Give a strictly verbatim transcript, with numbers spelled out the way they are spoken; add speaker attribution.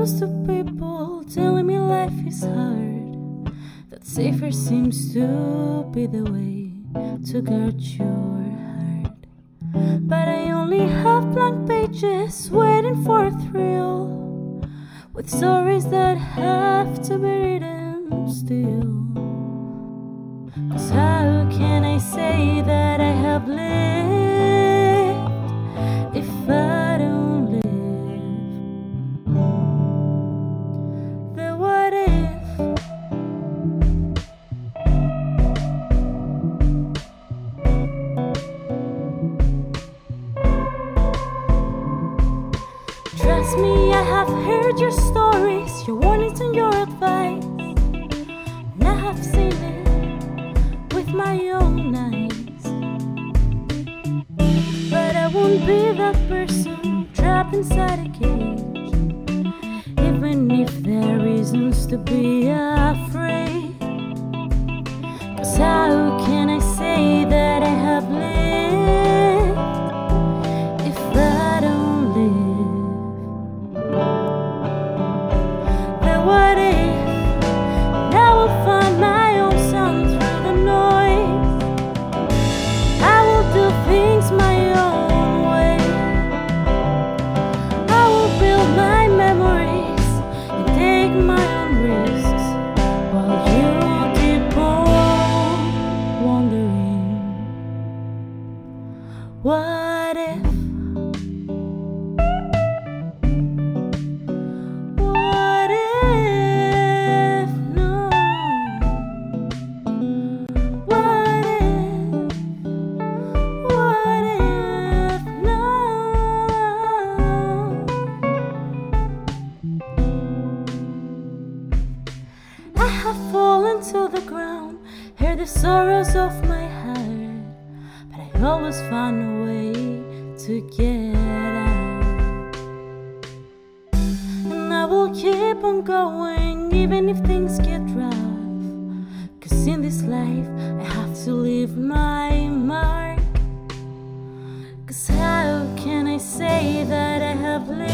Speaker 1: used to people telling me life is hard, that safer seems to be the way to guard your heart. But I only have blank pages waiting for a thrill, with stories that have to be written still. 'Cause how can I say that I have lived if I don't live the what if? Trust me, I have heard your stories, your warnings and your advice, and I have seen it with my own eyes. But I won't be that person trapped inside a cage, even if there are reasons to be afraid. 'Cause how can I say that I have lived if I don't live the what if? And I will find my own sound through the noise. I will do things my own way. I will build my memories and take my own risks, while you keep on wondering, what if? What if? No. What if? What if? No. I have fallen to the ground, heard the sorrows of my heart, but I always found a way to get out. And I will keep on going even if things get rough, 'cause in this life I have to leave my mark. 'Cause how can I say that I have lived